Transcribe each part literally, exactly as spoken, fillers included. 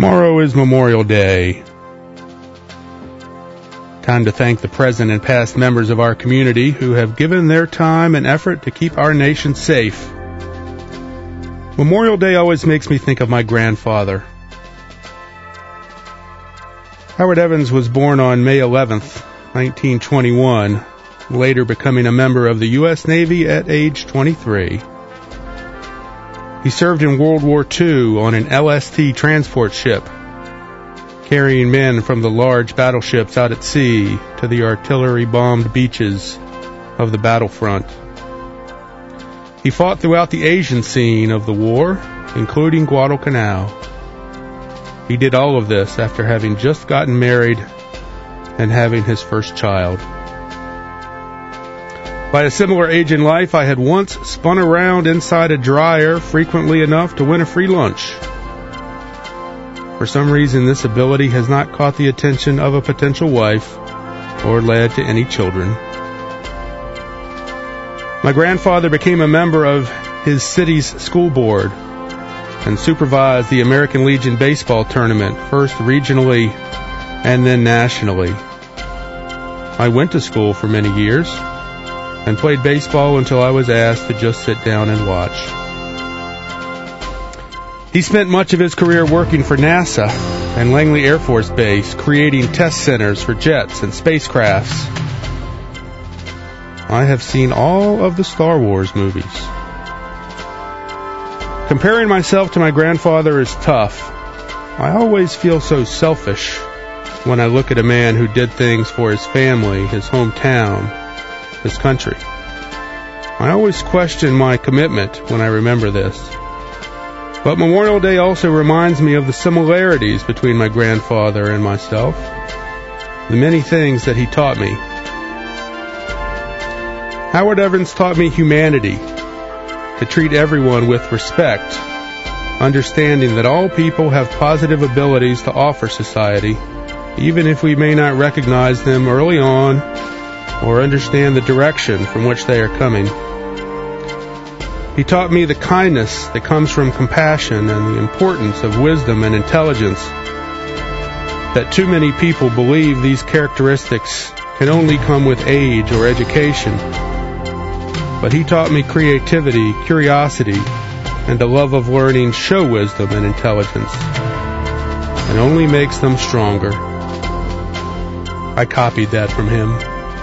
Tomorrow is Memorial Day. Time to thank the present and past members of our community who have given their time and effort to keep our nation safe. Memorial Day always makes me think of my grandfather. Howard Evans was born on May eleventh, nineteen twenty-one, later becoming a member of the U S Navy at age twenty-three. He served in World War Two on an L S T transport ship, carrying men from the large battleships out at sea to the artillery-bombed beaches of the battlefront. He fought throughout the Asian scene of the war, including Guadalcanal. He did all of this after having just gotten married and having his first child. By a similar age in life, I had once spun around inside a dryer frequently enough to win a free lunch. For some reason, this ability has not caught the attention of a potential wife or led to any children. My grandfather became a member of his city's school board and supervised the American Legion baseball tournament, first regionally and then nationally. I went to school for many years and played baseball until I was asked to just sit down and watch. He spent much of his career working for NASA and Langley Air Force Base, creating test centers for jets and spacecrafts. I have seen all of the Star Wars movies. Comparing myself to my grandfather is tough. I always feel so selfish when I look at a man who did things for his family, his hometown, his country. I always question my commitment when I remember this. But Memorial Day also reminds me of the similarities between my grandfather and myself, the many things that he taught me. Howard Evans taught me humanity, to treat everyone with respect, understanding that all people have positive abilities to offer society, even if we may not recognize them early on or understand the direction from which they are coming. He taught me the kindness that comes from compassion and the importance of wisdom and intelligence, that too many people believe these characteristics can only come with age or education. But he taught me creativity, curiosity, and a love of learning show wisdom and intelligence, and only makes them stronger. I copied that from him.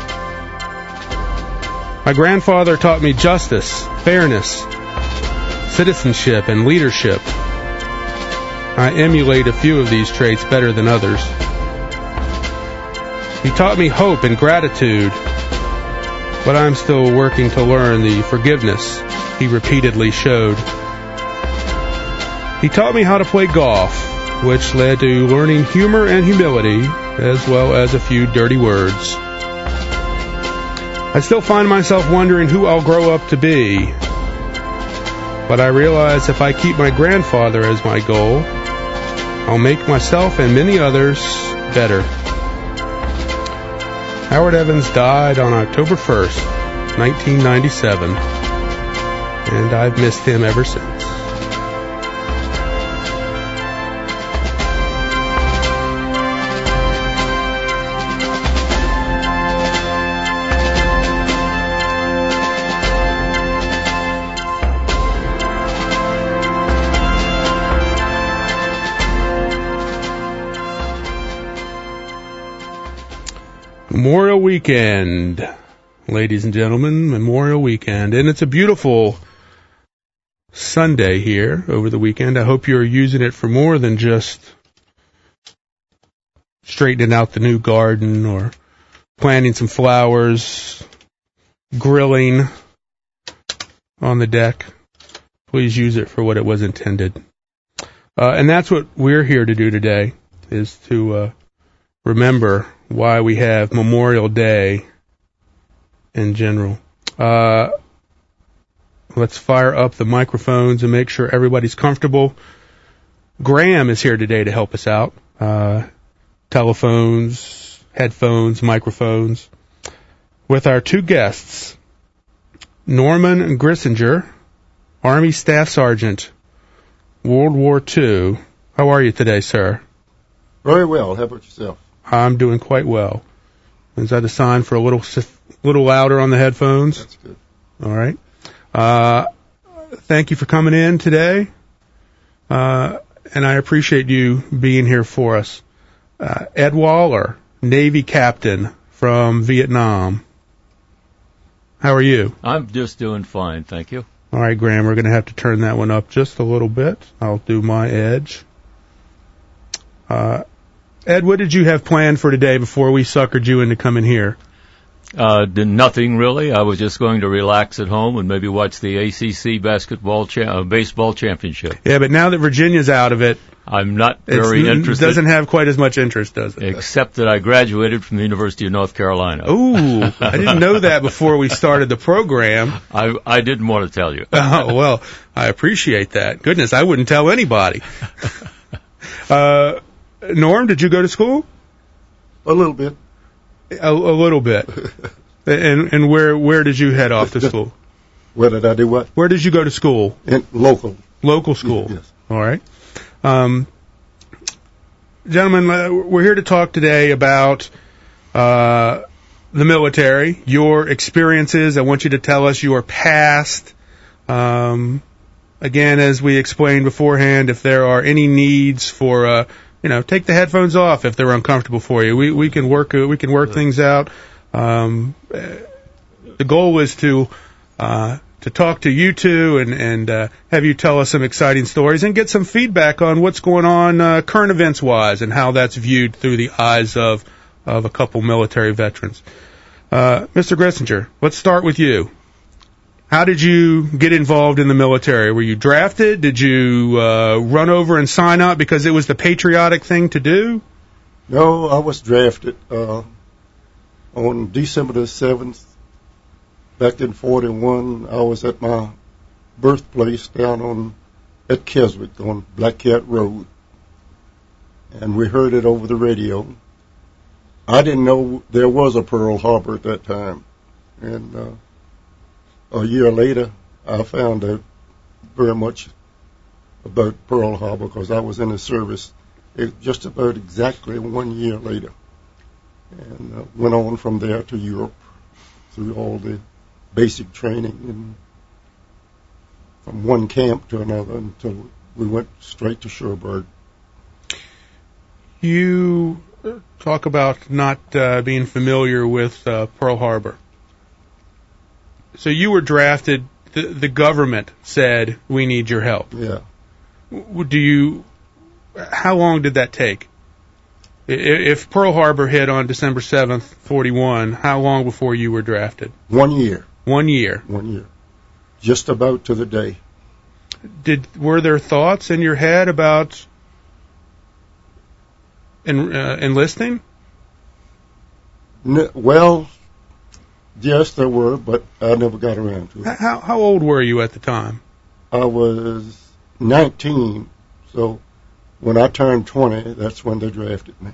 My grandfather taught me justice, fairness, citizenship, and leadership. I emulate a few of these traits better than others. He taught me hope and gratitude, but I'm still working to learn the forgiveness he repeatedly showed. He taught me how to play golf, which led to learning humor and humility, as well as a few dirty words. I still find myself wondering who I'll grow up to be, but I realize if I keep my grandfather as my goal, I'll make myself and many others better. Howard Evans died on October first, nineteen ninety-seven, and I've missed him ever since. Memorial Weekend, ladies and gentlemen, Memorial Weekend. And it's a beautiful Sunday here over the weekend. I hope you're using it for more than just straightening out the new garden or planting some flowers, grilling on the deck. Please use it for what it was intended. Uh, and that's what we're here to do today, is to uh, remember why we have Memorial Day in general. Uh, let's fire up the microphones and make sure everybody's comfortable. Graham is here today to help us out. Uh, telephones, headphones, microphones. With our two guests, Norman Grissinger, Army Staff Sergeant, World War Two, How are you today, sir? Very well. How about yourself? I'm doing quite well. Is that a sign for a little little louder on the headphones? That's good. All right. Uh, thank you for coming in today, uh, and I appreciate you being here for us. Uh, Ed Waller, Navy captain from Vietnam. How are you? I'm just doing fine, thank you. All right, Graham, we're going to have to turn that one up just a little bit. I'll do my edge. Uh, Ed, what did you have planned for today before we suckered you into coming here? Uh, did nothing really. I was just going to relax at home and maybe watch the A C C basketball cha- uh, baseball championship. Yeah, but now that Virginia's out of it, I'm not very it interested. Doesn't have quite as much interest, does it? Except that I graduated from the University of North Carolina. Ooh, I didn't know that before we started the program. I I didn't want to tell you. Oh, well, I appreciate that. Goodness, I wouldn't tell anybody. uh, Norm, did you go to school? A little bit. A, a little bit. And and where where did you head off to school? Where did I do what? Where did you go to school? In local. Local school. Yes. All right. Um, gentlemen, uh, we're here to talk today about uh, the military, your experiences. I want you to tell us your past. Um, again, as we explained beforehand, if there are any needs for uh, you know, take the headphones off if they're uncomfortable for you. We we can work uh, we can work things out. Um, the goal is to uh, to talk to you two and and uh, have you tell us some exciting stories and get some feedback on what's going on uh, current events wise and how that's viewed through the eyes of of a couple military veterans. Uh, Mister Grissinger, let's start with you. How did you get involved in the military? Were you drafted? Did you uh, run over and sign up because it was the patriotic thing to do? No, I was drafted uh, on December the seventh, back in forty-one. I was at my birthplace down on at Keswick on Black Cat Road, and we heard it over the radio. I didn't know there was a Pearl Harbor at that time, and uh, a year later, I found out very much about Pearl Harbor because I was in the service it, just about exactly one year later, and uh, went on from there to Europe through all the basic training and from one camp to another until we went straight to Cherbourg. You talk about not uh, being familiar with uh, Pearl Harbor. So you were drafted, the, the government said, we need your help. Yeah. Do you, how long did that take? If Pearl Harbor hit on December seventh, forty-one, how long before you were drafted? One year. One year. One year. Just about to the day. Did, were there thoughts in your head about en, uh, enlisting? N- well, yes, there were, but I never got around to it. How, how old were you at the time? I was nineteen, so when I turned twenty, that's when they drafted me.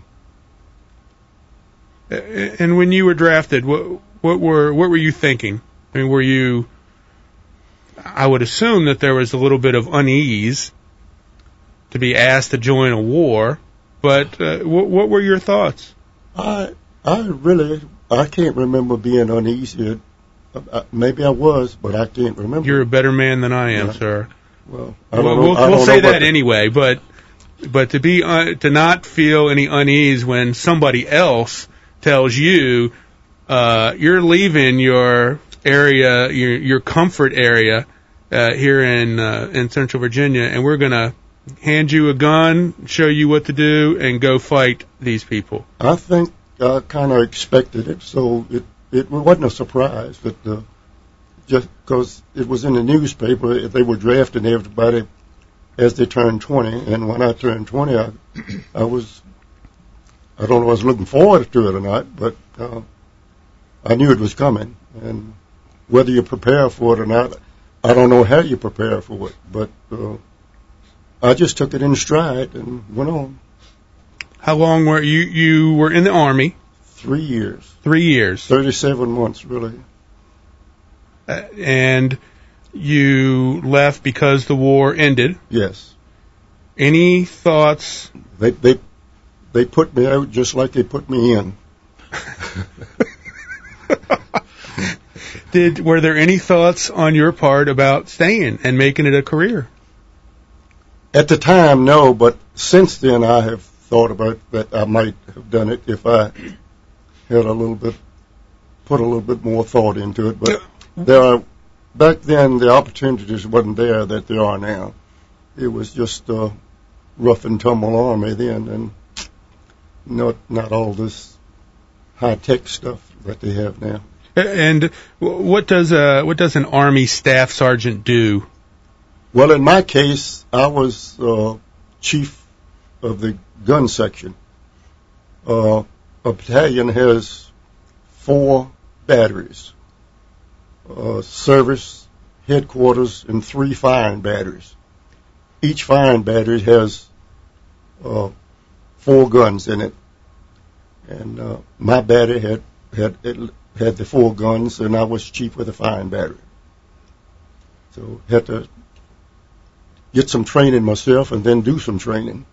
And when you were drafted, what, what were what were you thinking? I mean, were you? I would assume that there was a little bit of unease to be asked to join a war, but uh, what, what were your thoughts? I I really. I can't remember being uneasy. Maybe I was, but I can't remember. You're a better man than I am, yeah. sir. Well, I don't we'll, know, we'll, I don't we'll say know that the, anyway. But but to be uh, to not feel any unease when somebody else tells you uh, you're leaving your area, your your comfort area uh, here in uh, in Central Virginia, and we're gonna hand you a gun, show you what to do, and go fight these people. I think I kind of expected it, so it, it wasn't a surprise. But uh, just because it was in the newspaper, they were drafting everybody as they turned twenty. And when I turned twenty, I, I was, I don't know if I was looking forward to it or not, but uh, I knew it was coming. And whether you prepare for it or not, I don't know how you prepare for it. But uh, I just took it in stride and went on. How long were you? You were in the Army. Three years. Three years. Thirty-seven months, really. Uh, and you left because the war ended. Yes. Any thoughts? They they they put me out just like they put me in. Did were there any thoughts on your part about staying and making it a career? At the time, no, but since then I have thought about that I might have done it if I had a little bit, put a little bit more thought into it. But there are, back then the opportunities wasn't there that there are now. It was just a rough and tumble army then, and not not all this high tech stuff that they have now. And what does a what does an Army staff sergeant do? Well, in my case, I was uh, chief of the gun section. Uh, a battalion has four batteries, uh, service, headquarters, and three firing batteries. Each firing battery has uh, four guns in it, and uh, my battery had had it had the four guns, and I was chief of the firing battery. So had to get some training myself and then do some training.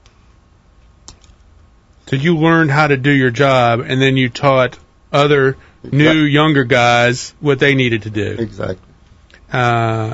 So you learned how to do your job, and then you taught other exactly. new, younger guys what they needed to do. Exactly. Uh,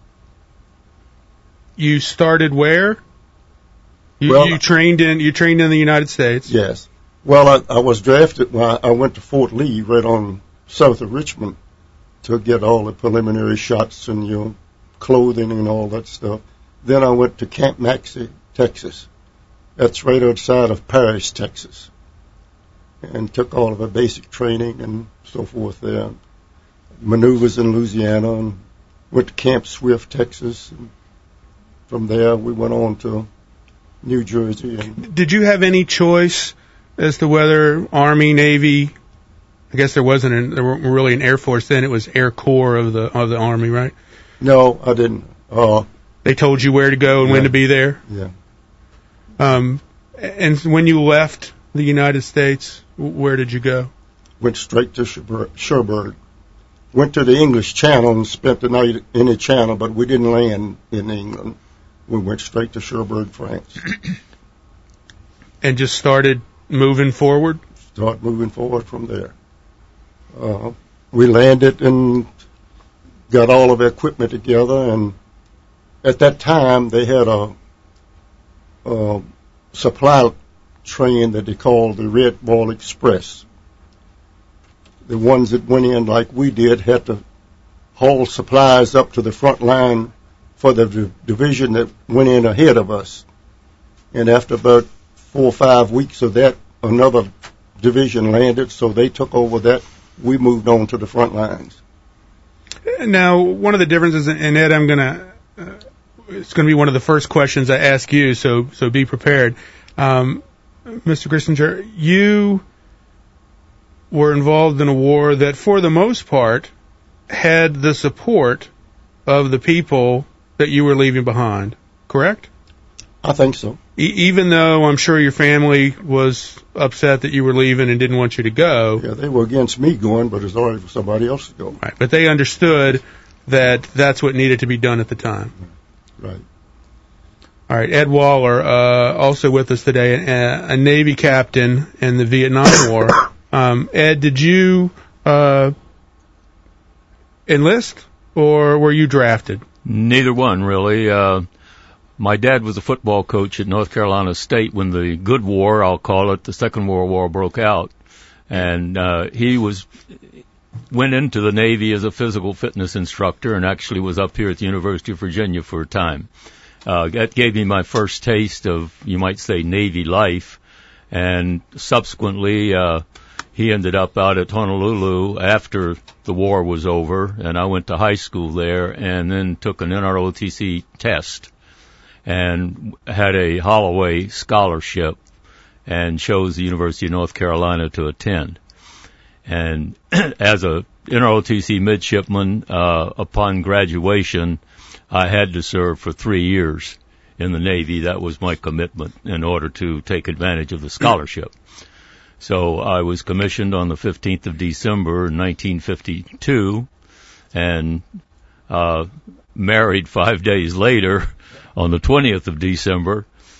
you started where? You, well, you trained in you trained in the United States. Yes. Well, I, I was drafted when I, I went to Fort Lee, right on south of Richmond, to get all the preliminary shots and your know, clothing and all that stuff. Then I went to Camp Maxey, Texas. That's right outside of Paris, Texas, and took all of the basic training and so forth there. Maneuvers in Louisiana, and went to Camp Swift, Texas. And from there, we went on to New Jersey. And did you have any choice as to whether Army, Navy? I guess there wasn't an, there weren't really an Air Force then. It was Air Corps of the of the Army, right? No, I didn't. Uh, they told you where to go and yeah, when to be there. Yeah. Um, and when you left the United States, where did you go? Went straight to Cherbourg. Went to the English Channel and spent the night in the Channel, but we didn't land in England. We went straight to Cherbourg, France. And just started moving forward? Start moving forward from there. Uh, we landed and got all of the equipment together, and at that time they had a, a supply train that they called the Red Ball Express. The ones that went in like we did had to haul supplies up to the front line for the d- division that went in ahead of us. And after about four or five weeks of that, another division landed, so they took over that. We moved on to the front lines. Now, one of the differences, and Ed, I'm going to, uh, it's going to be one of the first questions I ask you, so so be prepared. Um, Mister Grissinger, you were involved in a war that, for the most part, had the support of the people that you were leaving behind, correct? I think so. E- even though I'm sure your family was upset that you were leaving and didn't want you to go. Yeah, they were against me going, but it's all right for somebody else to go. Right, but they understood that that's what needed to be done at the time. Right. All right, Ed Waller, uh, also with us today, a, a Navy captain in the Vietnam War. Um, Ed, did you uh, enlist, or were you drafted? Neither one, really. Uh, my dad was a football coach at North Carolina State when the good war, I'll call it, the Second World War broke out. And uh, he was went into the Navy as a physical fitness instructor and actually was up here at the University of Virginia for a time. Uh, that gave me my first taste of, you might say, Navy life. And subsequently, uh, he ended up out at Honolulu after the war was over, and I went to high school there and then took an N R O T C test and had a Holloway scholarship and chose the University of North Carolina to attend. And as a N R O T C midshipman, uh, upon graduation, I had to serve for three years in the Navy. That was my commitment in order to take advantage of the scholarship. So I was commissioned on the fifteenth of December, nineteen fifty-two, and uh married five days later on the twentieth of December,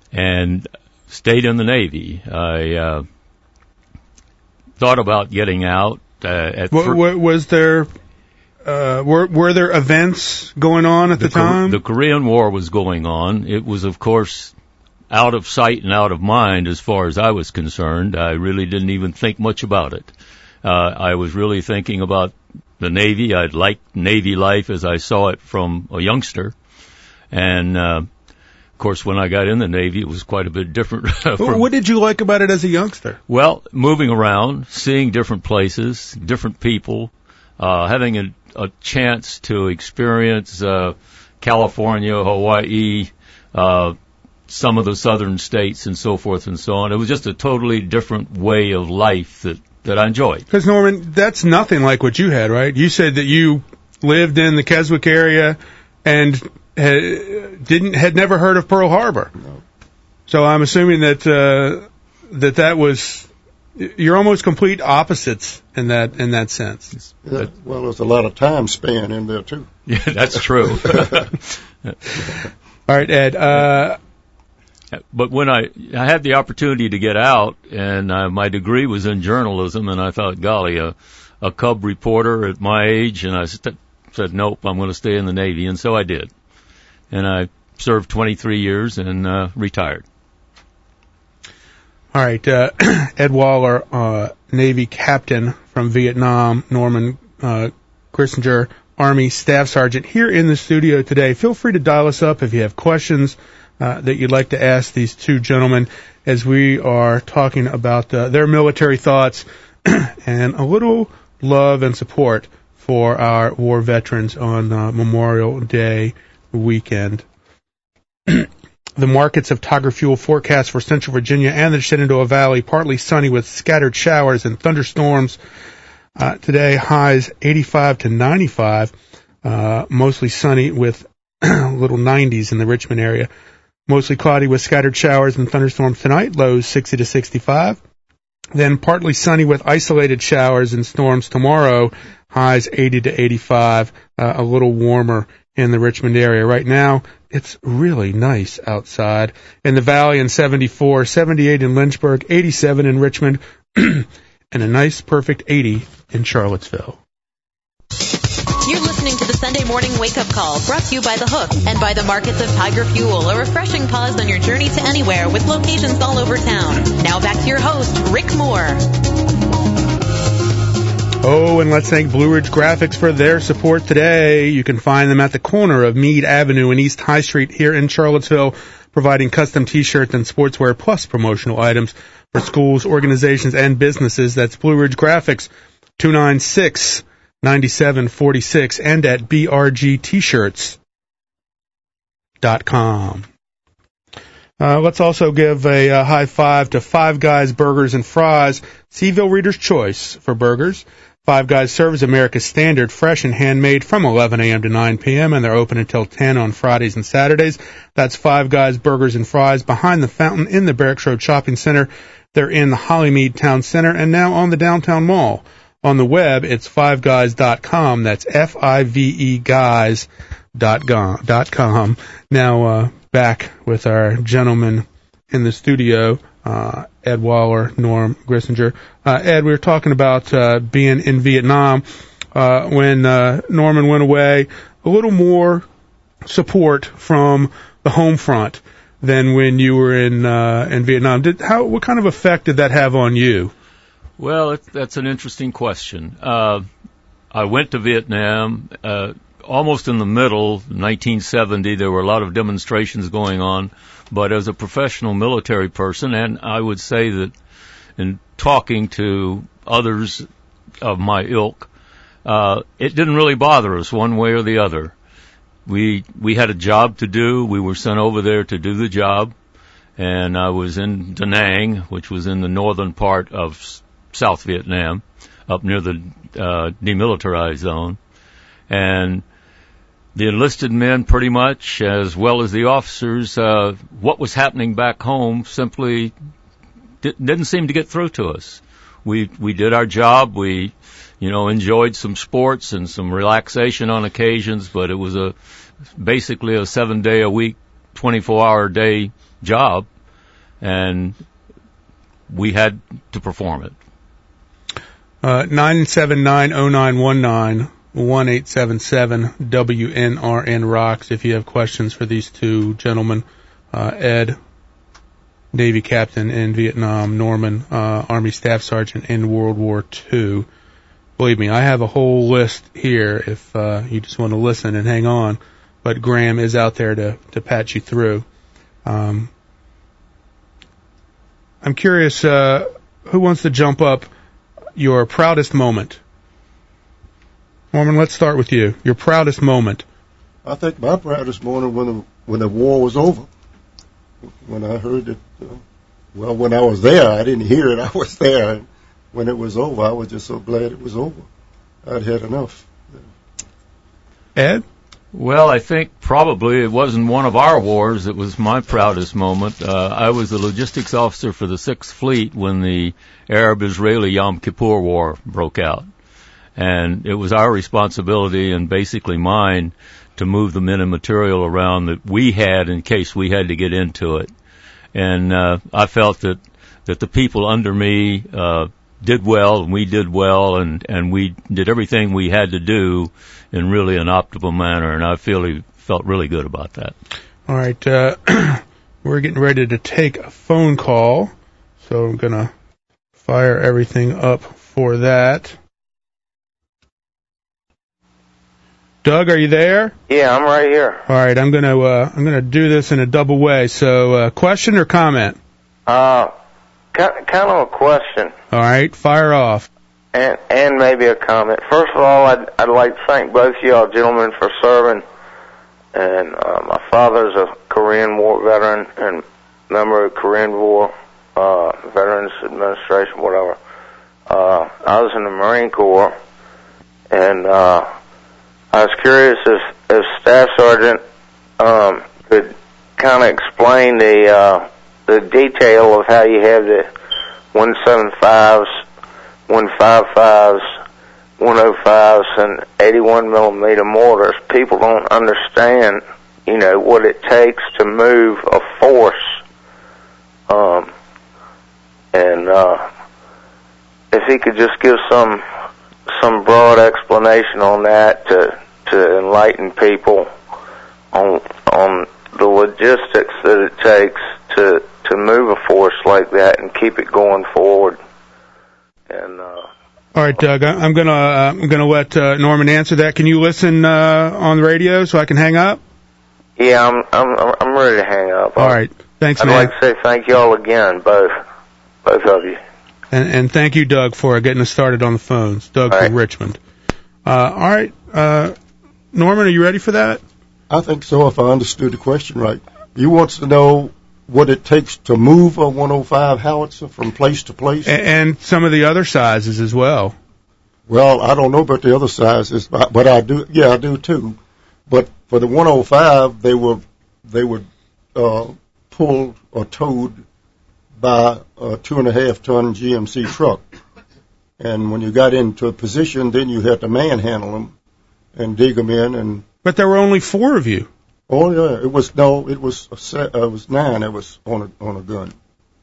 and stayed in the Navy. I uh, thought about getting out. Uh, at what, what, was there uh, were were there events going on at the, the time? The Korean War was going on. It was, of course, out of sight and out of mind as far as I was concerned. I really didn't even think much about it. Uh, I was really thinking about the Navy. I'd liked Navy life as I saw it from a youngster. And, uh, of course, when I got in the Navy, it was quite a bit different. from, what did you like about it as a youngster? Well, moving around, seeing different places, different people, uh, having a, a chance to experience uh, California, Hawaii, uh, some of the southern states and so forth and so on. It was just a totally different way of life that, that I enjoyed. Because, Norman, that's nothing like what you had, right? You said that you lived in the Keswick area and had, didn't had never heard of Pearl Harbor. No. So I'm assuming that uh, that that was you're almost complete opposites in that in that sense. Yeah, well, there's a lot of time span in there too. Yeah, that's true. All right, Ed. Uh, But when I, I had the opportunity to get out, and uh, my degree was in journalism, and I thought, golly, a, a cub reporter at my age, and I st- said, nope, I'm going to stay in the Navy, and so I did. And I served twenty-three years and uh, retired. All right, uh, Ed Waller, uh, Navy captain from Vietnam, Norman uh, Grissinger, Army Staff Sergeant, here in the studio today. Feel free to dial us up if you have questions uh, that you'd like to ask these two gentlemen as we are talking about uh, their military thoughts and a little love and support for our war veterans on uh, Memorial Day weekend. The markets of Tiger Fuel forecast for Central Virginia and the Shenandoah Valley, partly sunny with scattered showers and thunderstorms. Uh, today, highs eighty-five to ninety-five, uh, mostly sunny with little nineties in the Richmond area. Mostly cloudy with scattered showers and thunderstorms tonight, lows sixty to sixty-five. Then partly sunny with isolated showers and storms tomorrow, highs eighty to eighty-five, uh, a little warmer in the Richmond area. Right now, it's really nice outside. In the Valley, in seventy-four, seventy-eight in Lynchburg, eighty-seven in Richmond, and a nice, perfect eighty in Charlottesville. You're listening to the Sunday Morning Wake-Up Call, brought to you by The Hook and by the markets of Tiger Fuel, a refreshing pause on your journey to anywhere with locations all over town. Now back to your host, Rick Moore. Oh, and let's thank Blue Ridge Graphics for their support today. You can find them at the corner of Meade Avenue and East High Street here in Charlottesville, providing custom T-shirts and sportswear plus promotional items for schools, organizations, and businesses. That's Blue Ridge Graphics, two nine six, nine seven four six, and at b r g t shirts dot com. Uh, let's also give a, a high five to Five Guys Burgers and Fries, Seaville Reader's Choice for burgers. Five Guys serves America's standard, fresh and handmade from eleven a.m. to nine p.m., and they're open until ten on Fridays and Saturdays. That's Five Guys Burgers and Fries behind the fountain in the Barracks Road Shopping Center. They're in the Hollymead Town Center and now on the Downtown Mall. On the web, it's five guys dot com. That's F I V E guys dot com. Now, uh, back with our gentlemen in the studio, uh, Ed Waller, Norm Grissinger. Uh, Ed, we were talking about uh, being in Vietnam. Uh, when uh, Norman went away, a little more support from the home front than when you were in uh, in Vietnam. Did how? What kind of effect did that have on you? Well, it, that's an interesting question. Uh, I went to Vietnam uh, almost in the middle, nineteen seventy. There were a lot of demonstrations going on. But as a professional military person, and I would say that in talking to others of my ilk, uh, it didn't really bother us one way or the other. We we had a job to do. We were sent over there to do the job. And I was in Da Nang, which was in the northern part of South Vietnam, up near the uh, demilitarized zone. And the enlisted men, pretty much, as well as the officers, uh, what was happening back home simply di- didn't seem to get through to us. We we did our job. We, you know, enjoyed some sports and some relaxation on occasions, but it was a basically a seven-day-a-week, twenty-four hour day job. and we had to perform it. Uh, nine seven nine oh nine one nine, one eight seven seven W N R N rocks if you have questions for these two gentlemen. Uh, Ed, Navy captain in Vietnam, Norman, uh, Army Staff Sergeant in World War Two. Believe me, I have a whole list here if uh, you just want to listen and hang on. But Graham is out there to, to patch you through. Um, I'm curious, uh, who wants to jump up your proudest moment? Norman, let's start with you. Your proudest moment. I think my proudest moment when the, when the war was over. When I heard it, uh, well, when I was there, I didn't hear it, I was there. And when it was over, I was just so glad it was over. I'd had enough. Ed? Well, I think probably it wasn't one of our wars. It was my proudest moment. Uh, I was the logistics officer for the Sixth Fleet when the Arab-Israeli Yom Kippur War broke out. And it was our responsibility, and basically mine, to move the men and material around that we had in case we had to get into it. And uh, I felt that, that the people under me uh, did well, and we did well, and, and we did everything we had to do in really an optimal manner, and I feel he felt really good about that. All right, uh, we're getting ready to take a phone call, so I'm going to fire everything up for that. Doug, are you there? Yeah, I'm right here. All right, I'm going to uh, I'm going to do this in a double way. So, uh, question or comment? Uh, kind of a question. All right, fire off. And and maybe a comment. First of all, I'd, I'd like to thank both of y'all gentlemen for serving. And uh, my father's a Korean War veteran and member of the Korean War, uh, Veterans Administration, whatever. Uh, I was in the Marine Corps, and uh, I was curious if, if Staff Sergeant um, could kind of explain the uh, the detail of how you have the one seventy-fives, one fifty-fives, one oh fives, and eighty-one millimeter mortars. People don't understand, you know, what it takes to move a force. Um, and uh, if he could just give some some broad explanation on that to to enlighten people on on the logistics that it takes to to move a force like that and keep it going forward. And uh, all right, Doug, I'm gonna uh, I'm gonna let uh, Norman answer that. Can you listen uh, on the radio so I can hang up? Yeah, I'm I'm I'm ready to hang up. All right, thanks, I'd man. I'd like to say thank you all again, both both of you. And, and thank you, Doug, for getting us started on the phones. Doug all from right. Richmond. Uh, all right, uh, Norman, are you ready for that? I think so, if I understood the question right. You want to know what it takes to move a one oh five howitzer from place to place? And, and some of the other sizes as well. Well, I don't know about the other sizes, but, but I do. Yeah, I do too. But for the one oh five, they were they were uh, pulled or towed by a two and a half ton G M C truck. And when you got into a position, then you had to manhandle them and dig them in. And but there were only four of you. Oh yeah, it was no, it was a set, uh, it was nine. It was on a on a gun.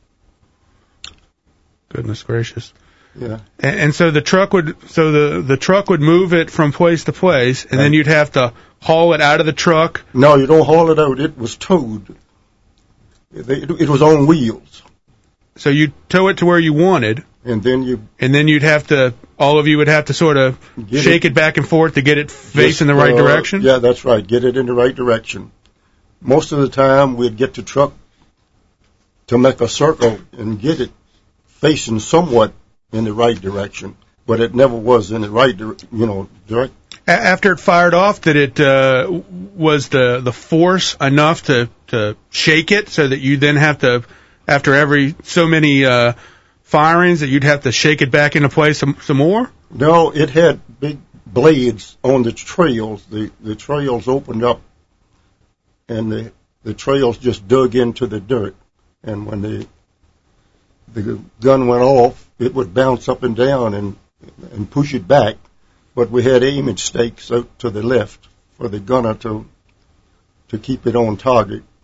Goodness gracious. Yeah. And, and so the truck would so the the truck would move it from place to place, and right. then you'd have to haul it out of the truck. No, you don't haul it out. It was towed. It, it, it was on wheels. So you tow it to where you wanted, and then you and then you'd have to all of you would have to sort of shake it, it back and forth to get it facing yes, the right uh, direction. Yeah, that's right. Get it in the right direction. Most of the time, we'd get the truck to make a circle and get it facing somewhat in the right direction, but it never was in the right, you know, direct. After it fired off, did it uh, was the the force enough to to shake it so that you then have to, after every so many uh, firings, that you'd have to shake it back into place some some more? No, it had big blades on the trails. The the trails opened up, and the the trails just dug into the dirt, and when the the gun went off, it would bounce up and down and and push it back. But we had aiming stakes out to the left for the gunner to to keep it on target.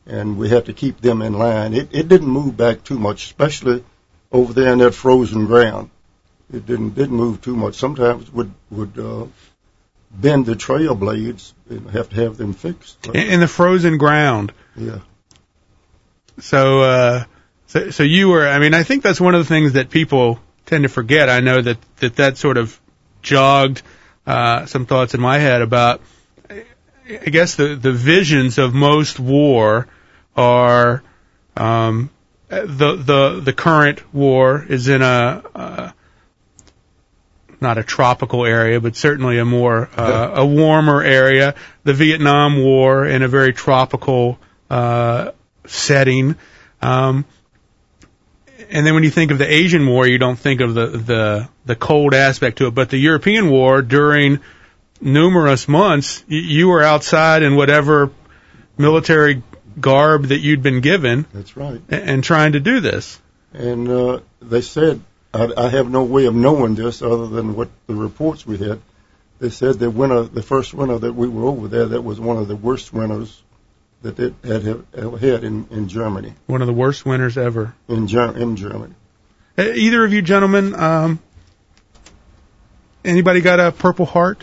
and we had to keep them in line. It, it didn't move back too much, especially over there in that frozen ground. It didn't didn't move too much. Sometimes would would uh, bend the trail blades and have to have them fixed. In, in the frozen ground. Yeah. So, uh, so so you were. I mean, I think that's one of the things that people tend to forget. I know that that, that sort of jogged uh, some thoughts in my head about. I guess the the visions of most war are um, the the the current war is in a uh, not a tropical area, but certainly a more uh, a warmer area. The Vietnam War in a very tropical uh, setting, um, and then when you think of the Asian War, you don't think of the the the cold aspect to it. But the European War during numerous months, you were outside in whatever military garb that you'd been given. That's right. And trying to do this. And uh, they said, I, I have no way of knowing this other than what the reports we had. They said that winter, the first winter that we were over there, that was one of the worst winters that they had have, ever had in, in Germany. One of the worst winters ever. In, Ger- in Germany. Uh, either of you gentlemen, um, anybody got a Purple Heart?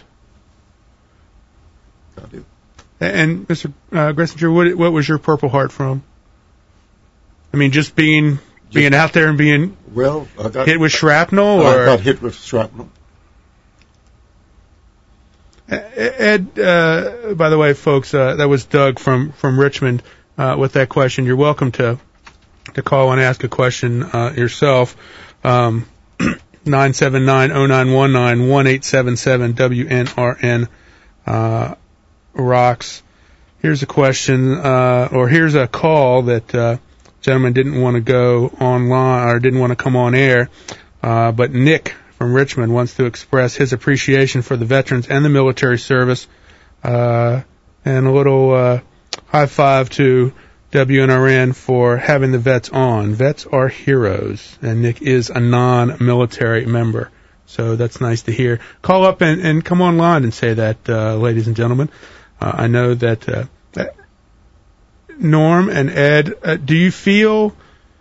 I do. And Mister Uh, Gressinger, what, what was your Purple Heart from? I mean, just being being just, out there and being well, I got, hit with shrapnel, or I got hit with shrapnel. Ed, uh, by the way, folks, uh, that was Doug from from Richmond uh, with that question. You're welcome to to call and ask a question uh, yourself. Um, nine seven nine, oh nine one nine, one eight seven seven W N R N. Uh, rocks. Here's a question, uh, or here's a call that uh, gentleman didn't want to go online or didn't want to come on air, uh, but Nick from Richmond wants to express his appreciation for the veterans and the military service, uh, and a little uh, high five to W N R N for having the vets on. Vets are heroes, and Nick is a non-military member. So that's nice to hear. Call up and, and come online and say that, uh, ladies and gentlemen. Uh, I know that uh, Norm and Ed, uh, do you feel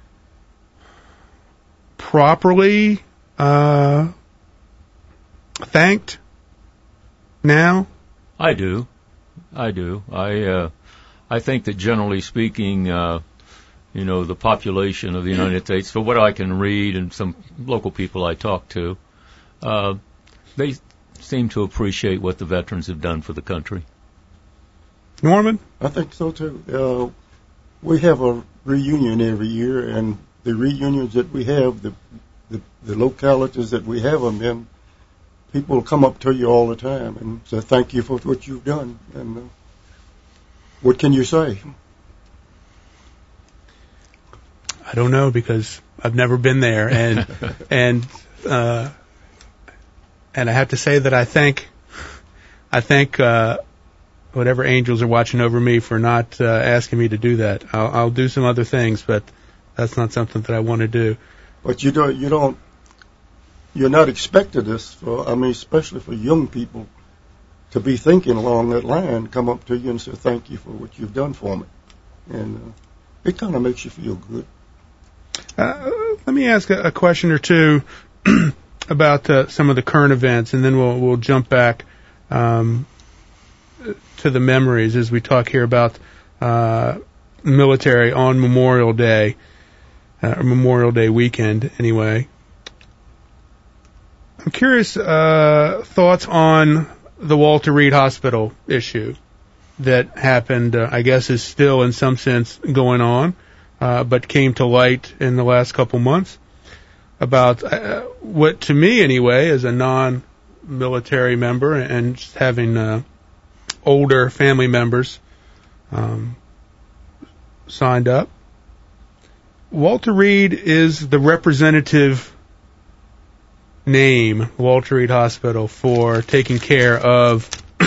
properly uh, thanked now? I do. I do. I uh, I think that generally speaking, uh, you know, the population of the United States, for what I can read and some local people I talk to, uh, they seem to appreciate what the veterans have done for the country. Norman? I think so, too. Uh, we have a reunion every year, and the reunions that we have, the, the, the localities that we have them in, people come up to you all the time and say, thank you for what you've done. And uh, what can you say? I don't know, because I've never been there. And, and, uh, and I have to say that I thank, I thank, uh, whatever angels are watching over me for not uh, asking me to do that. I'll, I'll do some other things, but that's not something that I want to do. But you don't, you don't, you're not expected this for, I mean, especially for young people to be thinking along that line, come up to you and say, thank you for what you've done for me. And uh, it kind of makes you feel good. Uh, let me ask a, a question or two about uh, some of the current events, and then we'll, we'll jump back um, to the memories as we talk here about uh, military on Memorial Day, uh, Memorial Day weekend, anyway. I'm curious, uh, thoughts on the Walter Reed Hospital issue that happened, uh, I guess is still in some sense going on, uh, but came to light in the last couple months, about uh, what, to me anyway, as a non-military member and just having uh, older family members um, signed up. Walter Reed is the representative name, Walter Reed Hospital, for taking care of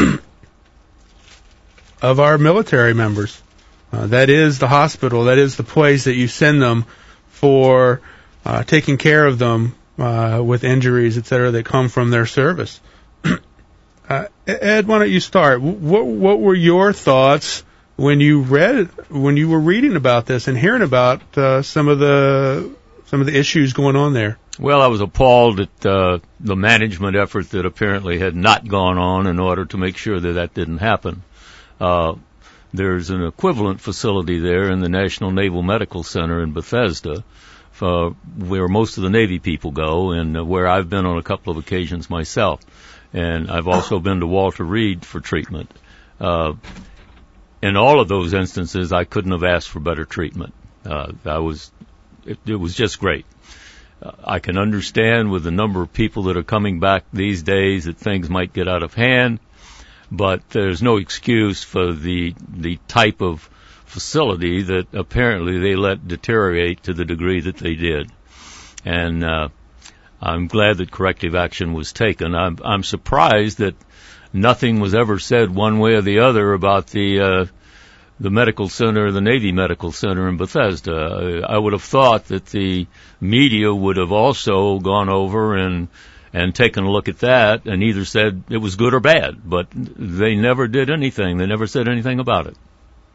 of our military members. Uh, that is the hospital. That is the place that you send them for uh, taking care of them uh, with injuries, et cetera, that come from their service. Uh, Ed, why don't you start? What, what were your thoughts when you read, when you were reading about this and hearing about uh, some of the some of the issues going on there? Well, I was appalled at uh, the management effort that apparently had not gone on in order to make sure that that didn't happen. Uh, there's an equivalent facility there in the National Naval Medical Center in Bethesda, uh, where most of the Navy people go, and uh, where I've been on a couple of occasions myself. And I've also been to Walter Reed for treatment. Uh, in all of those instances, I couldn't have asked for better treatment. Uh, I was, it, it was just great. Uh, I can understand with the number of people that are coming back these days that things might get out of hand, but there's no excuse for the the type of facility that apparently they let deteriorate to the degree that they did. And uh, I'm glad that corrective action was taken. I'm, I'm surprised that nothing was ever said one way or the other about the uh, the medical center, the Navy Medical Center in Bethesda. I would have thought that the media would have also gone over and and taken a look at that and either said it was good or bad, but they never did anything. They never said anything about it.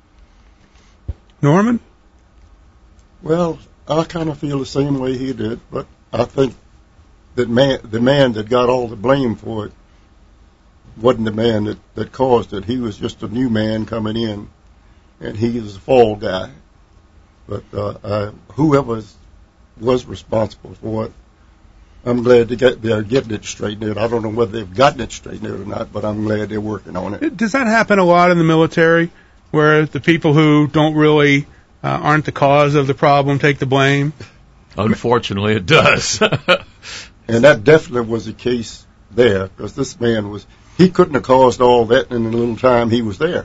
Norman? Well, I kind of feel the same way he did, but I think that man, the man that got all the blame for it wasn't the man that, that caused it. He was just a new man coming in, and he was a fall guy. But uh, I, whoever was responsible for it, I'm glad they get, they're getting it straightened out. I don't know whether they've gotten it straightened out or not, but I'm glad they're working on it. Does that happen a lot in the military, where the people who don't really uh, aren't the cause of the problem take the blame? Unfortunately, it does. And that definitely was the case there, because this man was, he couldn't have caused all that in the little time he was there.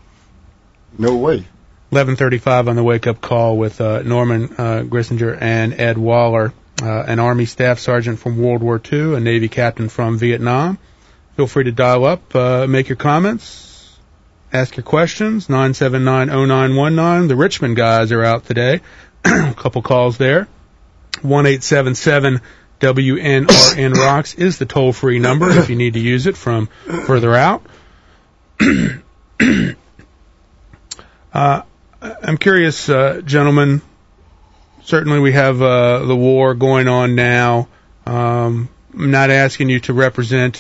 No way. eleven thirty-five on the wake-up call with uh, Norman uh, Grissinger and Ed Waller, uh, an Army Staff Sergeant from World War Two, a Navy Captain from Vietnam. Feel free to dial up, uh, make your comments, ask your questions, nine seven nine oh nine one nine. The Richmond guys are out today. A couple calls there. one eight seven seven W N R N Rocks is the toll-free number if you need to use it from further out. uh, I'm curious, uh, gentlemen, certainly we have uh, the war going on now. Um, I'm not asking you to represent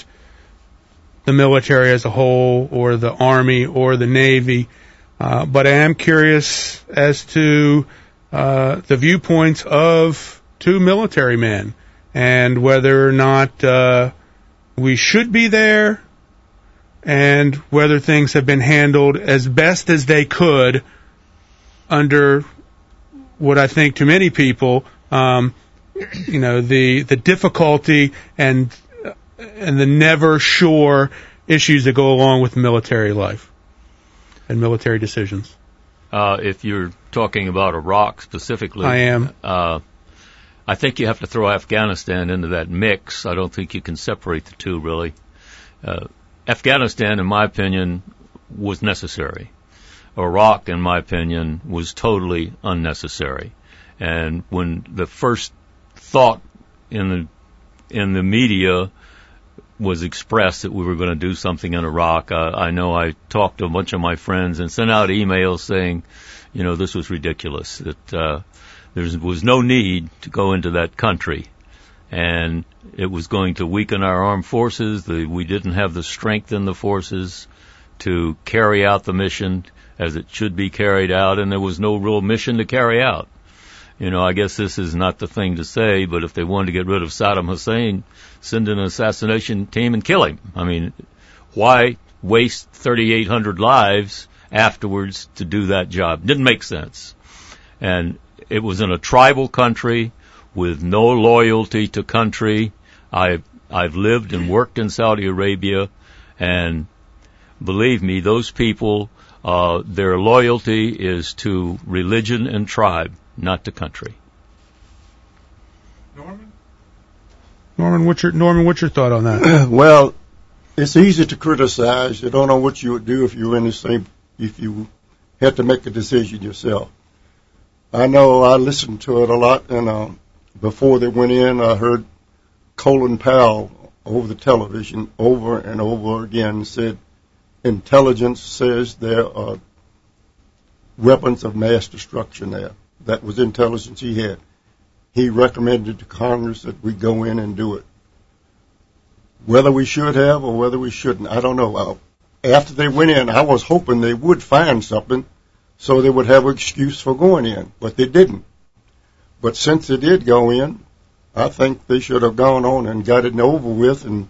the military as a whole or the Army or the Navy, uh, but I am curious as to uh, the viewpoints of two military men, and whether or not uh, we should be there, and whether things have been handled as best as they could under what I think to many people, um, you know, the the difficulty and and the never sure issues that go along with military life and military decisions. Uh, if you're talking about Iraq specifically, I am. Uh, I think you have to throw Afghanistan into that mix. I don't think you can separate the two, really. Uh, Afghanistan, in my opinion, was necessary. Iraq, in my opinion, was totally unnecessary. And when the first thought in the in the media was expressed that we were going to do something in Iraq, uh, I know I talked to a bunch of my friends and sent out emails saying, you know, this was ridiculous, that uh, there was no need to go into that country, and it was going to weaken our armed forces. The, we didn't have the strength in the forces to carry out the mission as it should be carried out, and there was no real mission to carry out. You know, I guess this is not the thing to say, but if they wanted to get rid of Saddam Hussein, send an assassination team and kill him. I mean, why waste thirty-eight hundred lives afterwards to do that job? Didn't make sense. And it was in a tribal country with no loyalty to country. I've, I've lived and worked in Saudi Arabia, and believe me, those people, uh, their loyalty is to religion and tribe, not to country. Norman? Norman, what's your, Norman, what's your thought on that? Well, it's easy to criticize. You don't know what you would do if you were in the same, if you had to make a decision yourself. I know I listened to it a lot, and uh, before they went in, I heard Colin Powell over the television over and over again said, intelligence says there are weapons of mass destruction there. That was intelligence he had. He recommended to Congress that we go in and do it. Whether we should have or whether we shouldn't, I don't know. Uh, after they went in, I was hoping they would find something so they would have an excuse for going in, but they didn't. But since they did go in, I think they should have gone on and got it over with and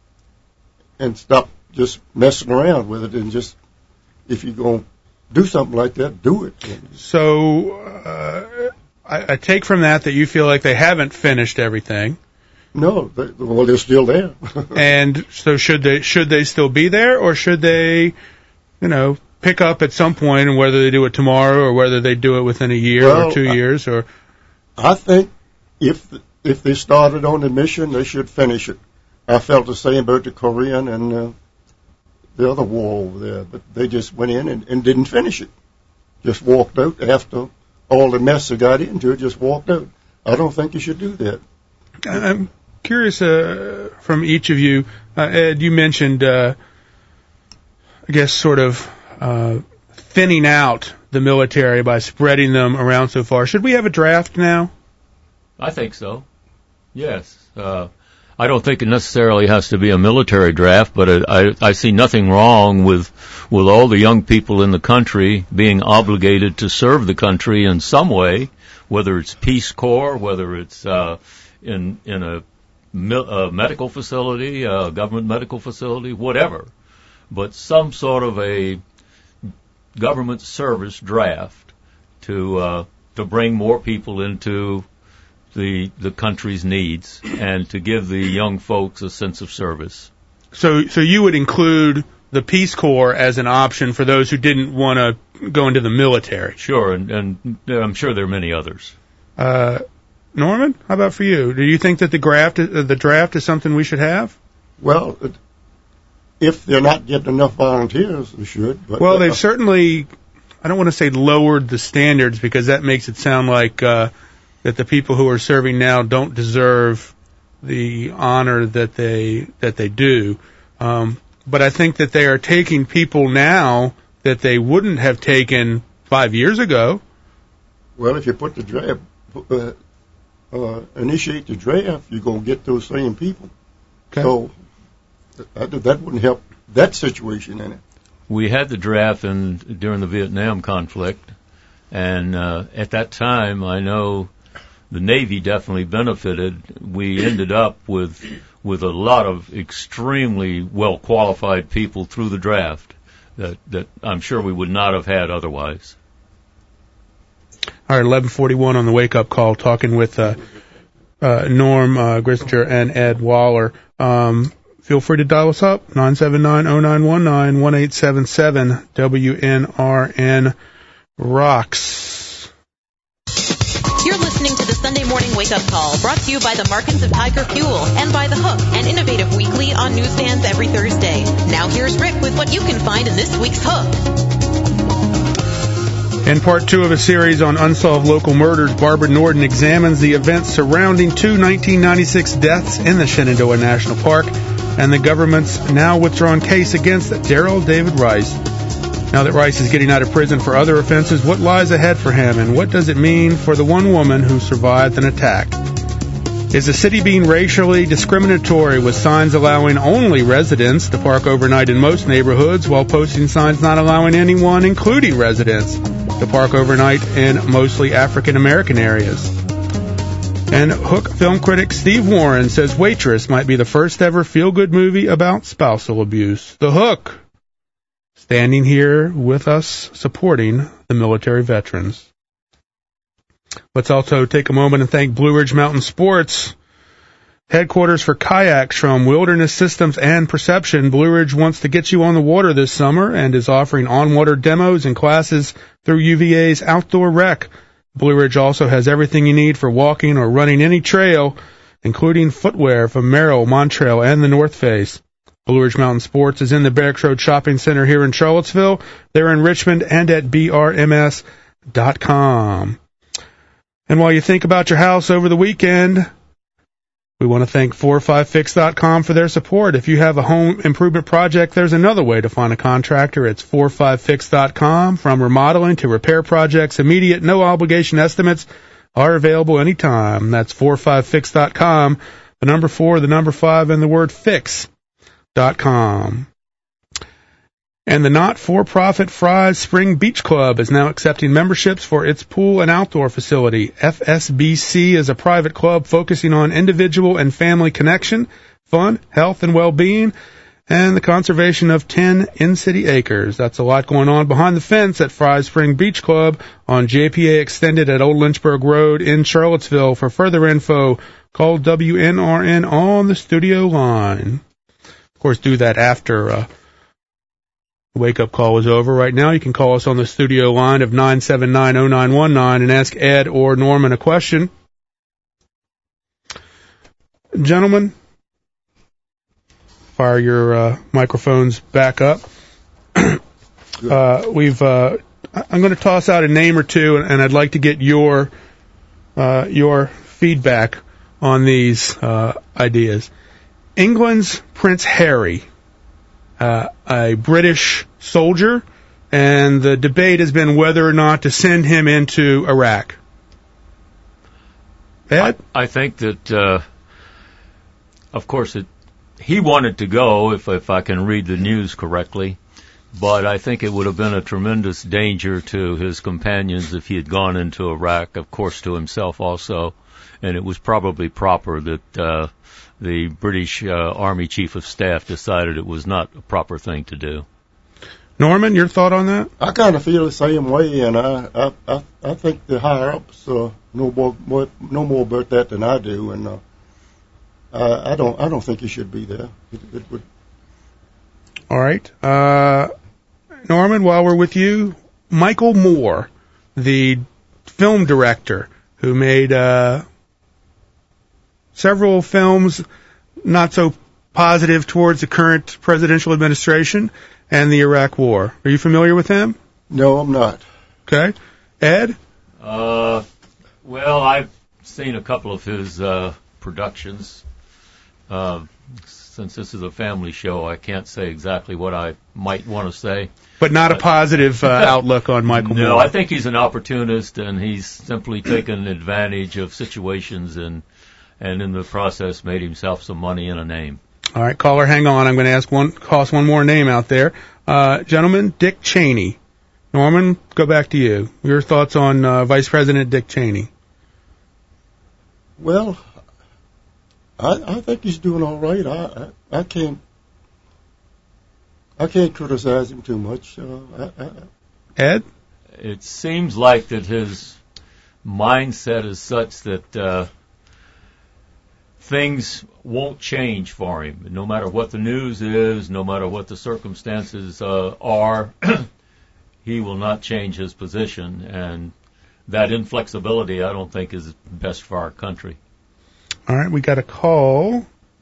and stopped just messing around with it and just, if you're going to do something like that, do it. So uh, I, I take from that that you feel like they haven't finished everything. No, they, well, they're still there. And so should they should they still be there, or should they, you know, pick up at some point, and whether they do it tomorrow or whether they do it within a year well, or two I, years? Or I think if if they started on the mission, they should finish it. I felt the same about the Korean and uh, the other war over there, but they just went in and, and didn't finish it. Just walked out after all the mess they got into it, just walked out. I don't think you should do that. I'm curious uh, from each of you. Uh, Ed, you mentioned, uh, I guess, sort of uh, thinning out the military by spreading them around so far. Should we have a draft now? I think so. Yes. Uh, I don't think it necessarily has to be a military draft, but it, I, I see nothing wrong with with all the young people in the country being obligated to serve the country in some way, whether it's Peace Corps, whether it's uh, in in a, a medical facility, a government medical facility, whatever. But some sort of a government service draft to uh, to bring more people into the the country's needs and to give the young folks a sense of service. So so you would include the Peace Corps as an option for those who didn't want to go into the military? Sure, and, and I'm sure there are many others. Uh, Norman, how about for you? Do you think that the draft, uh, the draft is something we should have? Well, if they're not getting enough volunteers, they should. But well, uh, they've certainly, I don't want to say lowered the standards, because that makes it sound like uh, that the people who are serving now don't deserve the honor that they that they do. Um, but I think that they are taking people now that they wouldn't have taken five years ago. Well, if you put the draft, uh, uh, initiate the draft, you're going to get those same people. Okay. So that, that wouldn't help that situation in it. We had the draft in, during the Vietnam conflict, and uh, at that time, I know the Navy definitely benefited. We ended up with with a lot of extremely well qualified people through the draft that that I'm sure we would not have had otherwise. All right, eleven forty-one on the wake-up call, talking with uh, uh, Norm uh, Grissinger and Ed Waller. Um, feel free to dial us up, nine seven nine, oh nine one nine, one eight seven seven, W N R N rocks. You're listening to the Sunday Morning Wake-Up Call, brought to you by the Markets of Tiger Fuel and by The Hook, an innovative weekly on newsstands every Thursday. Now here's Rick with what you can find in this week's Hook. In part two of a series on unsolved local murders, Barbara Norden examines the events surrounding two nineteen ninety-six deaths in the Shenandoah National Park and the government's now withdrawn case against Darrell David Rice. Now that Rice is getting out of prison for other offenses, what lies ahead for him, and what does it mean for the one woman who survived an attack? Is the city being racially discriminatory with signs allowing only residents to park overnight in most neighborhoods while posting signs not allowing anyone, including residents, to park overnight in mostly African-American areas? And Hook film critic Steve Warren says Waitress might be the first ever feel-good movie about spousal abuse. The Hook, standing here with us, supporting the military veterans. Let's also take a moment and thank Blue Ridge Mountain Sports, headquarters for kayaks from Wilderness Systems and Perception. Blue Ridge wants to get you on the water this summer and is offering on-water demos and classes through U V A's Outdoor Rec. Blue Ridge also has everything you need for walking or running any trail, including footwear from Merrell, Montrail, and the North Face. Blue Ridge Mountain Sports is in the Barracks Road Shopping Center here in Charlottesville. They're in Richmond and at B R M S dot com. And while you think about your house over the weekend, We want to thank four five fix dot com for their support. If you have a home improvement project, there's another way to find a contractor. It's four five fix dot com. From remodeling to repair projects, immediate, no-obligation estimates are available anytime. That's four five fix dot com. The number four, the number five, and the word fix dot com. And the not-for-profit Fry's Spring Beach Club is now accepting memberships for its pool and outdoor facility. F S B C is a private club focusing on individual and family connection, fun, health, and well-being, and the conservation of ten in-city acres. That's a lot going on behind the fence at Fry's Spring Beach Club on J P A Extended at Old Lynchburg Road in Charlottesville. For further info, call W N R N on the studio line. Of course, do that after uh, the wake-up call is over. Right now, you can call us on the studio line of nine seven nine, oh nine one nine and ask Ed or Norman a question. Gentlemen, fire your uh, microphones back up. uh, we've. Uh, I'm going to toss out a name or two, and I'd like to get your uh, your feedback on these uh, ideas. England's Prince Harry, uh, a British soldier, and the debate has been whether or not to send him into Iraq. Ed? I, I think that, uh, of course, it, he wanted to go, if if I can read the news correctly, but I think it would have been a tremendous danger to his companions if he had gone into Iraq, of course to himself also, and it was probably proper that uh, the British uh, Army Chief of Staff decided it was not a proper thing to do. Norman, your thought on that? I kind of feel the same way, and I I, I, I think the higher-ups uh, know more, more know more about that than I do, and uh, I, I don't I don't think he should be there. It, it would. All right, uh, Norman. While we're with you, Michael Moore, the film director who made uh, several films not so positive towards the current presidential administration and the Iraq War. Are you familiar with him? No, I'm not. Okay. Ed? Uh, well, I've seen a couple of his uh, productions. Uh, since this is a family show, I can't say exactly what I might want to say. But not but, a positive uh, outlook on Michael no, Moore. No, I think he's an opportunist, and he's simply taken advantage of situations and, and in the process made himself some money and a name. All right, caller, hang on. I'm going to ask one, toss one more name out there. Uh, gentleman, Dick Cheney. Norman, go back to you. Your thoughts on uh, Vice President Dick Cheney? Well, I, I think he's doing all right. I, I, I can't I can't criticize him too much. Uh, I, I, Ed? It seems like that his mindset is such that uh, things won't change for him. No matter what the news is, no matter what the circumstances uh, are, he will not change his position. And that inflexibility, I don't think, is best for our country. All right, we got a call.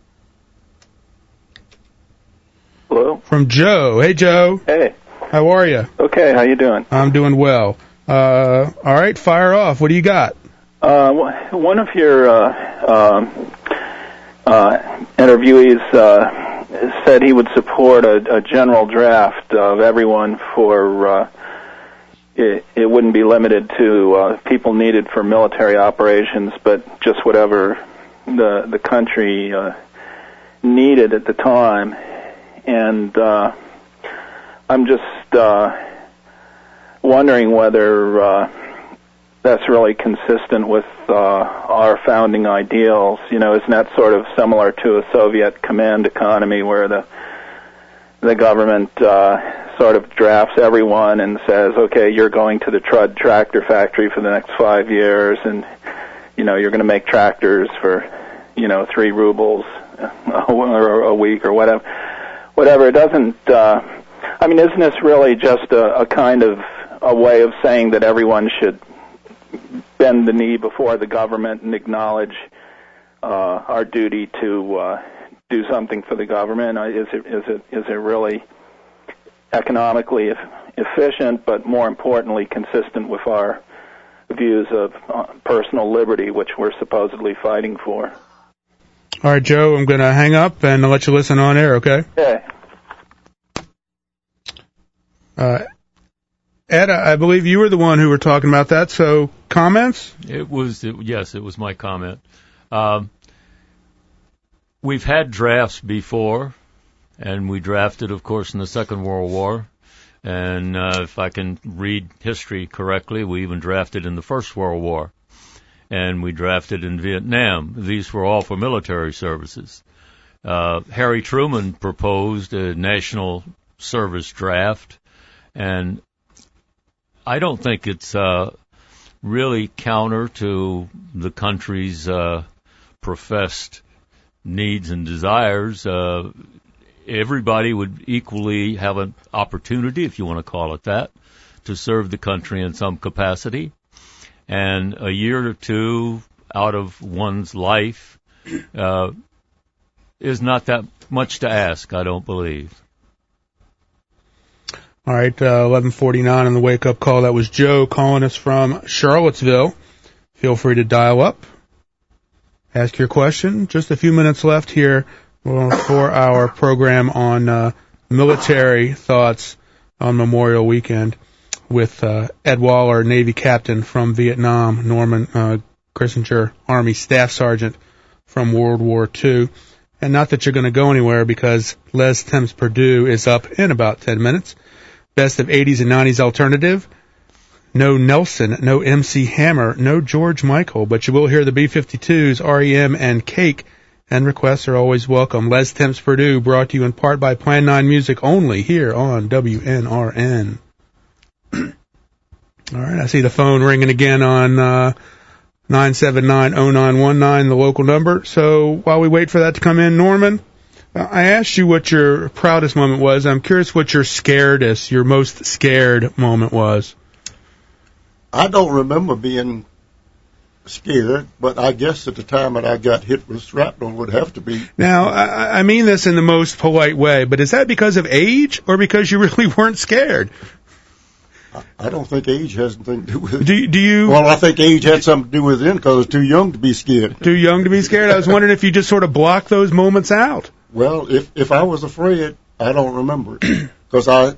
Hello? From Joe. Hey, Joe. Hey. How are you? Okay, how you doing? I'm doing well. Uh, all right, fire off. What do you got? Uh, one of your uh, um, uh, interviewees uh, said he would support a, a general draft of everyone for, uh, it, it wouldn't be limited to uh, people needed for military operations, but just whatever the, the country uh, needed at the time. And uh, I'm just uh, wondering whether uh, that's really consistent with uh, our founding ideals. You know, isn't that sort of similar to a Soviet command economy where the the government uh, sort of drafts everyone and says, okay, you're going to the Trud tractor factory for the next five years, and you know you're going to make tractors for you know three rubles or a week or whatever. Whatever. It doesn't. Uh, I mean, isn't this really just a, a kind of a way of saying that everyone should bend the knee before the government and acknowledge uh, our duty to uh, do something for the government? Is it is it is it really economically efficient, but more importantly, consistent with our views of uh, personal liberty, which we're supposedly fighting for? All right, Joe, I'm going to hang up and I'll let you listen on air, okay? Okay. Uh, Ed, I believe you were the one who were talking about that, so comments? It was, it, yes, it was my comment. Um, we've had drafts before, and we drafted, of course, in the Second World War. And uh, if I can read history correctly, we even drafted in the First World War. And we drafted in Vietnam. These were all for military services. Uh, Harry Truman proposed a national service draft, and I don't think it's uh, really counter to the country's uh, professed needs and desires. Uh, everybody would equally have an opportunity, if you want to call it that, to serve the country in some capacity. And a year or two out of one's life uh, is not that much to ask, I don't believe. All right, uh, eleven forty-nine on the wake-up call. That was Joe calling us from Charlottesville. Feel free to dial up, ask your question. Just a few minutes left here for our program on uh, military thoughts on Memorial Weekend with uh, Ed Waller, Navy captain from Vietnam, Norman uh, Grissinger, Army Staff Sergeant from World War Two. And not that you're going to go anywhere because Les Thames Purdue is up in about ten minutes. Best of eighties and nineties alternative. No Nelson, no M C Hammer, no George Michael, but you will hear the B fifty-twos, R E M, and Cake. And requests are always welcome. Les Thames Purdue, brought to you in part by Plan nine Music only here on W N R N. All right, I see the phone ringing again on uh, nine seven nine oh nine one nine, the local number. So while we wait for that to come in, Norman, uh, I asked you what your proudest moment was. I'm curious what your scaredest, your most scared moment was. I don't remember being scared, but I guess at the time that I got hit with shrapnel would have to be. Now, I, I mean this in the most polite way, but is that because of age or because you really weren't scared? I, I don't think age has anything to do with it. Do, do you? Well, I think age had something to do with it because I was too young to be scared. Too young to be scared? I was wondering if you just sort of blocked those moments out. Well, if if I was afraid, I don't remember it because I.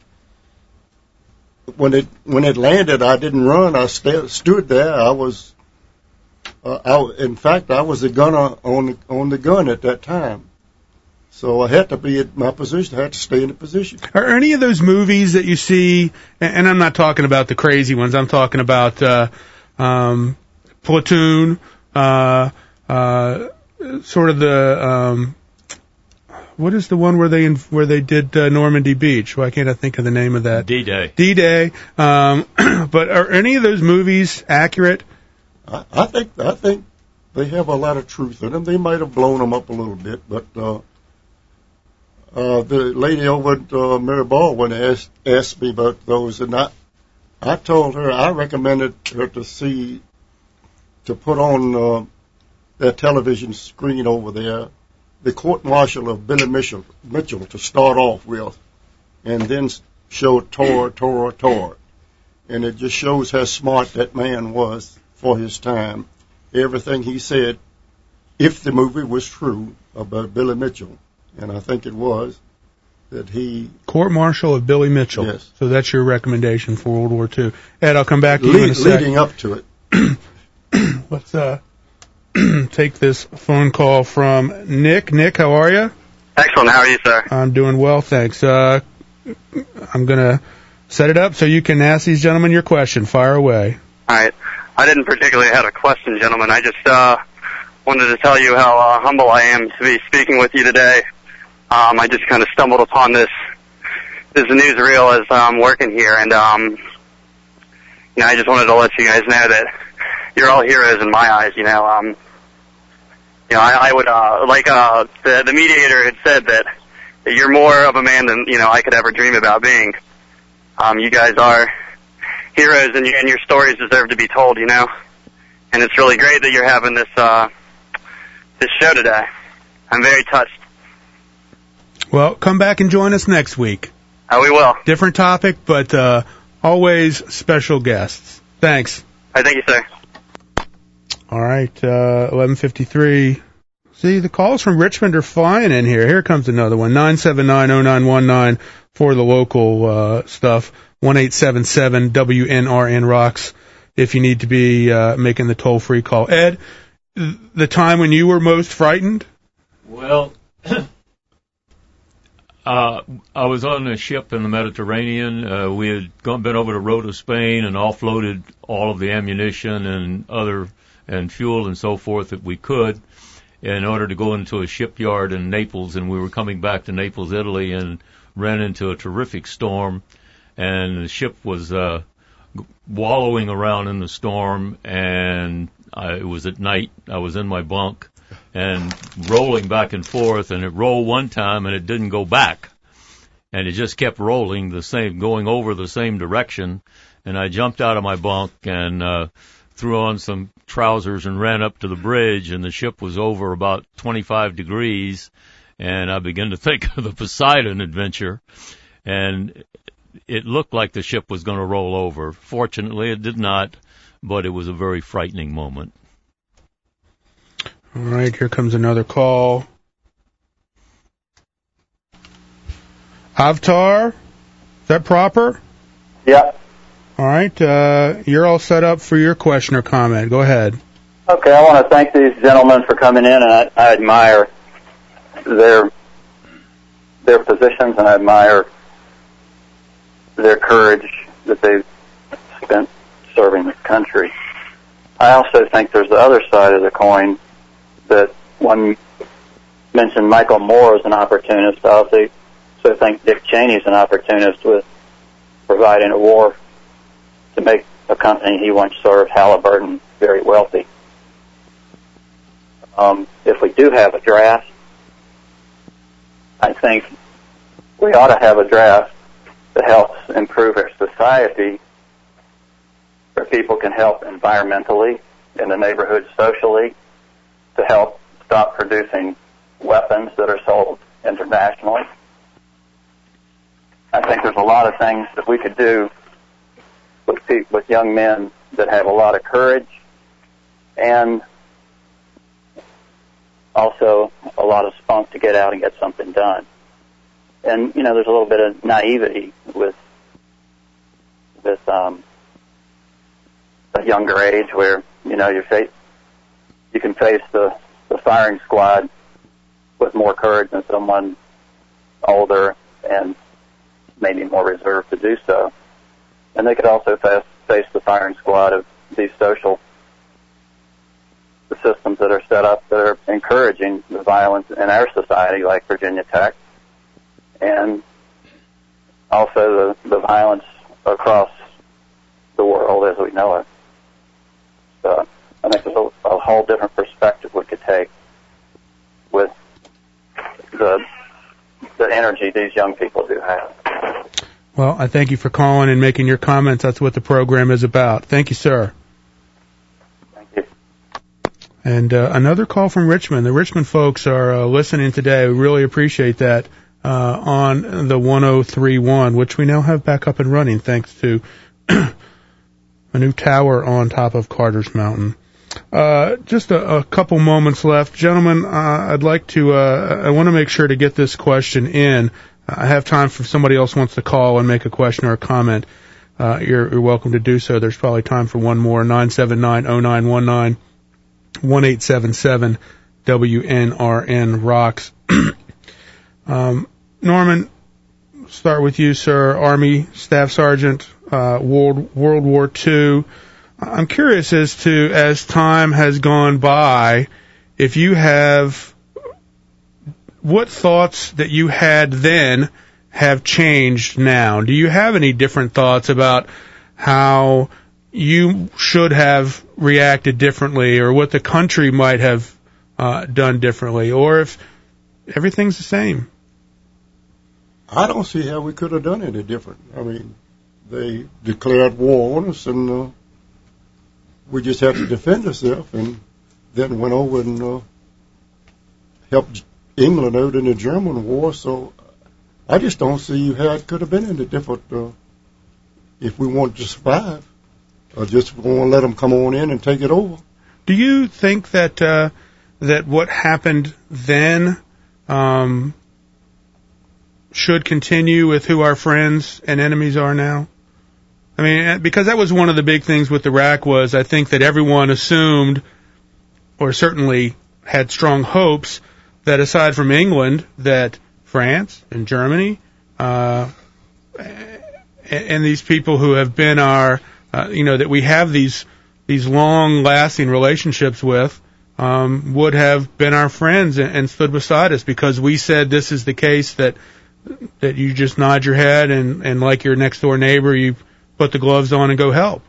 When it when it landed, I didn't run. I st- stood there. I was. Uh, I, in fact, I was the gunner on the, on the gun at that time. So I had to be at my position. I had to stay in the position. Are any of those movies that you see, and I'm not talking about the crazy ones, I'm talking about uh, um, Platoon, uh, uh, sort of the, um, what is the one where they where they did uh, Normandy Beach? Why can't I think of the name of that? D-Day. D-Day. Um, but are any of those movies accurate? I, I think I think they have a lot of truth in them. They might have blown them up a little bit, but uh, uh, the lady over at uh, Mary Baldwin asked asked me about those, and I I told her I recommended her to see to put on uh, their television screen over there the court martial of Billy Mitchell, Mitchell to start off with, and then show Tor, Tor, Tor, and it just shows how smart that man was for his time. Everything he said, if the movie was true about Billy Mitchell, and I think it was, that he... Court Martial of Billy Mitchell. Yes. So that's your recommendation for World War Two. Ed, I'll come back to you lead, in a second. Leading up to it. Let's uh, take this phone call from Nick. Nick, how are you? Excellent. How are you, sir? I'm doing well, thanks. Uh, I'm going to set it up so you can ask these gentlemen your question. Fire away. All right. I didn't particularly have a question, gentlemen. I just uh, wanted to tell you how uh, humble I am to be speaking with you today. Um, I just kind of stumbled upon this this newsreel as I'm working here, and um, you know, I just wanted to let you guys know that you're all heroes in my eyes. You know, um, you know, I, I would uh, like uh, the the mediator had said that, that you're more of a man than you know I could ever dream about being. Um, you guys are heroes, and, you, and your stories deserve to be told, you know. And it's really great that you're having this uh, this show today. I'm very touched. Well, come back and join us next week. Oh, we will. Different topic, but uh, always special guests. Thanks. All right, thank you, sir. All right, uh, eleven fifty-three. See, the calls from Richmond are flying in here. Here comes another one. nine seven nine oh nine one nine for the local uh, stuff. one eight seven seven W N R N rocks if you need to be uh, making the toll-free call. Ed, the time when you were most frightened? Well, uh, I was on a ship in the Mediterranean. Uh, we had gone, been over to Rota, Spain, and offloaded all of the ammunition and other and fuel and so forth that we could in order to go into a shipyard in Naples, and we were coming back to Naples, Italy, and ran into a terrific storm, and the ship was uh, wallowing around in the storm, and I, it was at night. I was in my bunk and rolling back and forth, and it rolled one time, and it didn't go back, and it just kept rolling the same, going over the same direction, and I jumped out of my bunk and uh, threw on some trousers and ran up to the bridge, and the ship was over about twenty-five degrees, and I began to think of the Poseidon adventure, and it looked like the ship was going to roll over. Fortunately, it did not, but it was a very frightening moment. All right, here comes another call. Avtar, is that proper? Yeah. All right, uh, you're all set up for your question or comment. Go ahead. Okay, I want to thank these gentlemen for coming in, and I, I admire their their positions, and I admire their courage that they've spent serving the country. I also think there's the other side of the coin, that one mentioned Michael Moore as an opportunist. I also so think Dick Cheney's an opportunist with providing a war to make a company he once served, Halliburton, very wealthy. Um, if we do have a draft, I think we ought to have a draft that helps improve our society, where people can help environmentally, in the neighborhood socially, to help stop producing weapons that are sold internationally. I think there's a lot of things that we could do with pe- with young men that have a lot of courage and also a lot of spunk to get out and get something done. And, you know, there's a little bit of naivety with with um, a younger age where, you know, you face, you can face the, the firing squad with more courage than someone older and maybe more reserved to do so. And they could also face, face the firing squad of these social the systems that are set up that are encouraging the violence in our society, like Virginia Tech, and also the, the violence across the world as we know it. So I think there's a, a whole different perspective we could take with the the energy these young people do have. Well, I thank you for calling and making your comments. That's what the program is about. Thank you, sir. Thank you. And uh, another call from Richmond. The Richmond folks are uh, listening today. We really appreciate that uh, on the one oh three point one, which we now have back up and running thanks to a new tower on top of Carter's Mountain. Uh, just a, a couple moments left. Gentlemen, uh, I'd like to, uh, I want to make sure to get this question in. I have time for if somebody else wants to call and make a question or a comment. Uh, you're, you're welcome to do so. There's probably time for one more. nine seven nine oh nine one nine, one eight seven seven W N R N rocks. um, Norman, start with you, sir. Army Staff Sergeant, uh, World, World War Two. I'm curious as to, as time has gone by, if you have, what thoughts that you had then have changed now? Do you have any different thoughts about how you should have reacted differently, or what the country might have uh, done differently, or if everything's the same? I don't see how we could have done any different. I mean, they declared war on us, and uh, we just had to defend ourselves, and then went over and uh, helped England out in the German war. So I just don't see how it could have been any different uh, if we wanted to survive, or just want to let them come on in and take it over. Do you think that uh, that what happened then um, should continue with who our friends and enemies are now? I mean, because that was one of the big things with Iraq was I think that everyone assumed, or certainly had strong hopes, that aside from England, that France and Germany uh, and these people who have been our, uh, you know, that we have these these long-lasting relationships with, um, would have been our friends and, and stood beside us because we said this is the case that that you just nod your head and, and like your next-door neighbor, you put the gloves on and go help.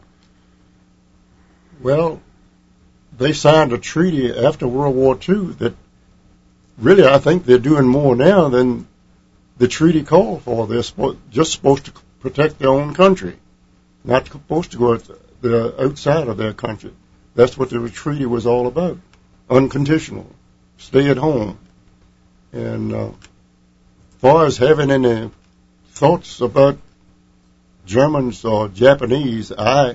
Well, they signed a treaty after World War Two that really I think they're doing more now than the treaty called for. They're spo- just supposed to protect their own country, not supposed to go out the outside of their country. That's what the treaty was all about. Unconditional. Stay at home. And uh, as far as having any thoughts about Germans or Japanese, I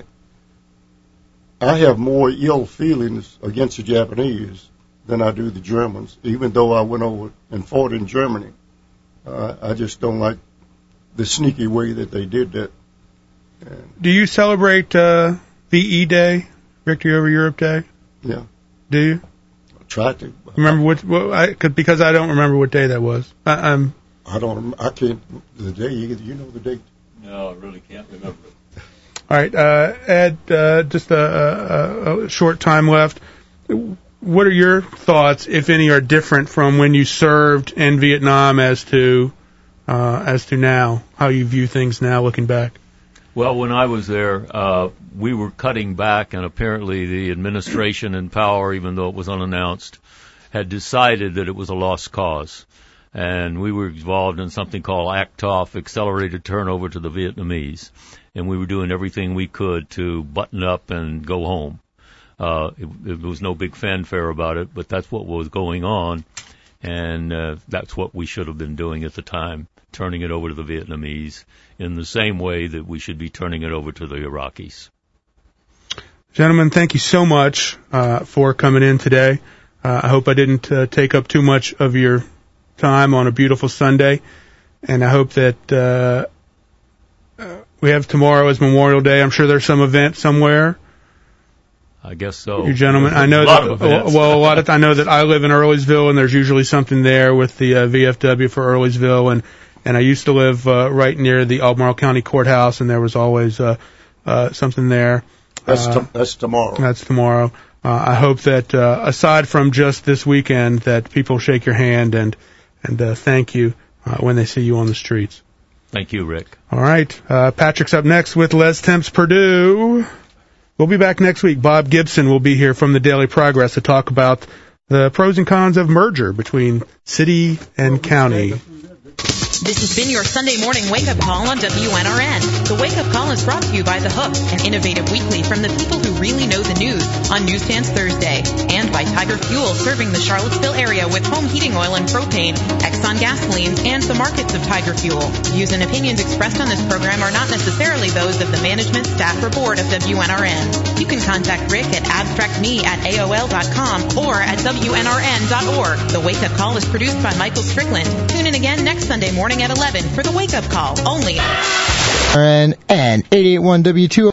I have more ill feelings against the Japanese than I do the Germans, even though I went over and fought in Germany. Uh, I just don't like the sneaky way that they did that. And do you celebrate uh, V E Day, Victory Over Europe Day? Yeah. Do you? I try to. Remember what? what I, cause, because I don't remember what day that was. I, I'm. I don't. I can't. The day. You know the date. No, I really can't remember. All right, uh, Ed. Uh, just a, a, a short time left. What are your thoughts, if any, are different from when you served in Vietnam as to uh, as to now? How you view things now, looking back? Well, when I was there, uh, we were cutting back, and apparently the administration in power, even though it was unannounced, had decided that it was a lost cause. And we were involved in something called ACTOF, Accelerated Turnover to the Vietnamese. And we were doing everything we could to button up and go home. Uh, it, it was no big fanfare about it, but that's what was going on. And uh, that's what we should have been doing at the time, turning it over to the Vietnamese in the same way that we should be turning it over to the Iraqis. Gentlemen, thank you so much uh, for coming in today. Uh, I hope I didn't uh, take up too much of your time on a beautiful Sunday, and I hope that uh, uh, we have tomorrow as Memorial Day. I'm sure there's some event somewhere. I guess so. You gentlemen, I know that. Well, a lot of I know that I live in Earlysville, and there's usually something there with the uh, V F W for Earlysville, and and I used to live uh, right near the Albemarle County Courthouse, and there was always uh, uh, something there. That's uh, t- that's tomorrow. That's tomorrow. Uh, I hope that uh, aside from just this weekend, that people shake your hand and and uh, thank you uh, when they see you on the streets. Thank you, Rick. All right. Uh, Patrick's up next with Les Temps Purdue. We'll be back next week. Bob Gibson will be here from the Daily Progress to talk about the pros and cons of merger between city and county. This has been your Sunday morning wake-up call on W N R N. The wake-up call is brought to you by The Hook, an innovative weekly from the people who really know the news on Newsstands Thursday, and by Tiger Fuel, serving the Charlottesville area with home heating oil and propane, Exxon gasolines, and the markets of Tiger Fuel. Views and opinions expressed on this program are not necessarily those of the management, staff, or board of W N R N. You can contact Rick at abstractme at A O L dot com or at W N R N dot org. The wake-up call is produced by Michael Strickland. Tune in again next Sunday morning at eleven for the wake-up call, only and eighty-eight point one W two.